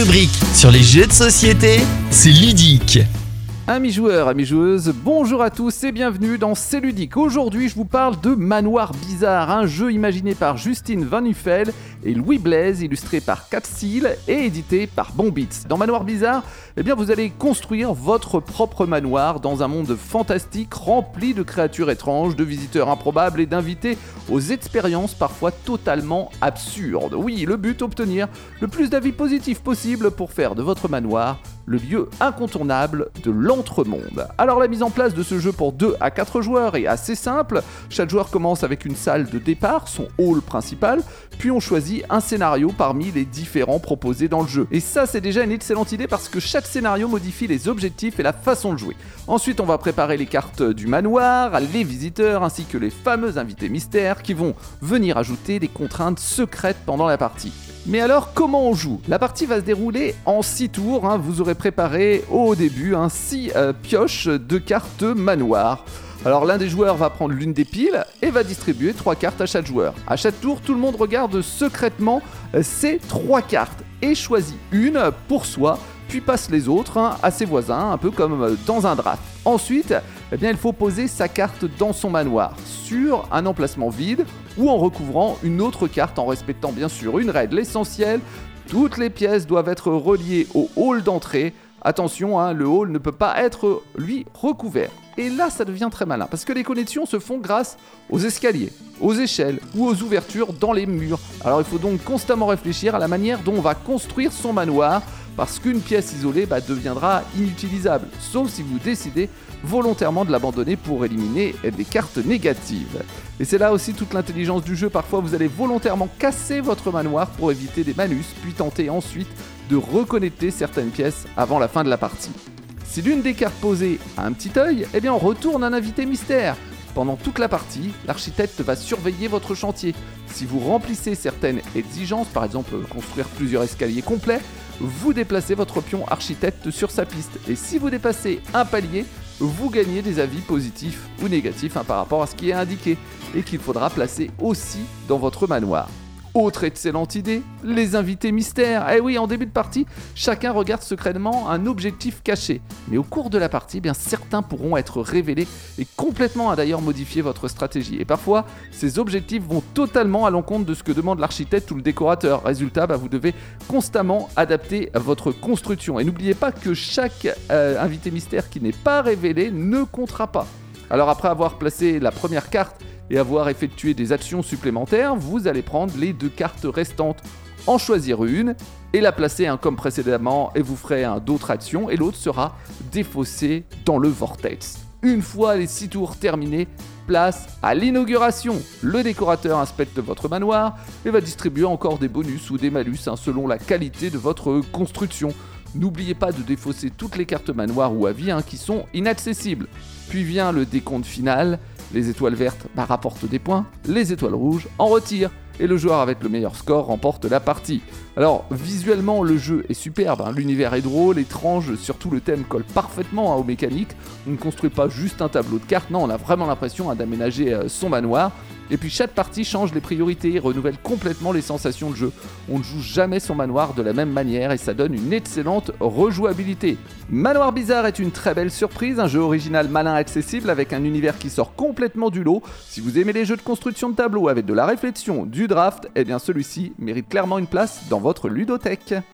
rubrique sur les jeux de société, c'est ludique. Amis joueurs, amis joueuses, bonjour à tous et bienvenue dans C'est ludique. Aujourd'hui, je vous parle de Manoir Bizarre, un jeu imaginé par Justine Van Nuffel et Louis Blaise, illustré par Cat Seal et édité par Bombits. Dans Manoir Bizarre, vous allez construire votre propre manoir dans un monde fantastique rempli de créatures étranges, de visiteurs improbables et d'invités aux expériences parfois totalement absurdes. Oui, le but, obtenir le plus d'avis positifs possible pour faire de votre manoir le lieu incontournable de l'entremonde. Alors la mise en place de ce jeu pour 2 à 4 joueurs est assez simple. Chaque joueur commence avec une salle de départ, son hall principal, puis on choisit un scénario parmi les différents proposés dans le jeu. Et ça, c'est déjà une excellente idée parce que chaque scénario modifie les objectifs et la façon de jouer. Ensuite, on va préparer les cartes du manoir, les visiteurs ainsi que les fameux invités mystères qui vont venir ajouter des contraintes secrètes pendant la partie. Mais alors, comment on joue ? La partie va se dérouler en 6 tours. Vous aurez préparé au début 6 pioches de cartes manoir. Alors l'un des joueurs va prendre l'une des piles et va distribuer 3 cartes à chaque joueur. À chaque tour, tout le monde regarde secrètement ces 3 cartes et choisit une pour soi, puis passe les autres à ses voisins, un peu comme dans un draft. Ensuite, il faut poser sa carte dans son manoir, sur un emplacement vide ou en recouvrant une autre carte en respectant bien sûr une règle essentielle. Toutes les pièces doivent être reliées au hall d'entrée. Attention, le hall ne peut pas être, lui, recouvert. Et là, ça devient très malin, parce que les connexions se font grâce aux escaliers, aux échelles ou aux ouvertures dans les murs. Alors il faut donc constamment réfléchir à la manière dont on va construire son manoir, parce qu'une pièce isolée deviendra inutilisable, sauf si vous décidez volontairement de l'abandonner pour éliminer des cartes négatives. Et c'est là aussi toute l'intelligence du jeu. Parfois vous allez volontairement casser votre manoir pour éviter des malus, puis tenter ensuite de reconnecter certaines pièces avant la fin de la partie. Si l'une des cartes posées a un petit œil, on retourne un invité mystère. Pendant toute la partie, l'architecte va surveiller votre chantier. Si vous remplissez certaines exigences, par exemple construire plusieurs escaliers complets, vous déplacez votre pion architecte sur sa piste. Et si vous dépassez un palier, vous gagnez des avis positifs ou négatifs par rapport à ce qui est indiqué et qu'il faudra placer aussi dans votre manoir. Autre excellente idée, les invités mystères. Eh oui, en début de partie, chacun regarde secrètement un objectif caché. Mais au cours de la partie, certains pourront être révélés et complètement d'ailleurs modifier votre stratégie. Et parfois, ces objectifs vont totalement à l'encontre de ce que demande l'architecte ou le décorateur. Résultat, vous devez constamment adapter votre construction. Et n'oubliez pas que chaque invité mystère qui n'est pas révélé ne comptera pas. Alors après avoir placé la première carte et avoir effectué des actions supplémentaires, vous allez prendre les 2 cartes restantes, en choisir une et la placer comme précédemment et vous ferez d'autres actions et l'autre sera défaussée dans le vortex. Une fois les 6 tours terminés, place à l'inauguration. Le décorateur inspecte votre manoir et va distribuer encore des bonus ou des malus selon la qualité de votre construction. N'oubliez pas de défausser toutes les cartes manoir ou avis qui sont inaccessibles. Puis vient le décompte final. Les étoiles vertes rapportent des points, les étoiles rouges en retirent. Et le joueur avec le meilleur score remporte la partie. Alors visuellement le jeu est superbe, l'univers est drôle, étrange, surtout le thème colle parfaitement aux mécaniques. On ne construit pas juste un tableau de cartes, non, on a vraiment l'impression d'aménager son manoir. Et puis chaque partie change les priorités et renouvelle complètement les sensations de jeu. On ne joue jamais son manoir de la même manière et ça donne une excellente rejouabilité. Manoir Bizarre est une très belle surprise, un jeu original malin accessible avec un univers qui sort complètement du lot. Si vous aimez les jeux de construction de tableaux avec de la réflexion, du draft, celui-ci mérite clairement une place dans votre ludothèque.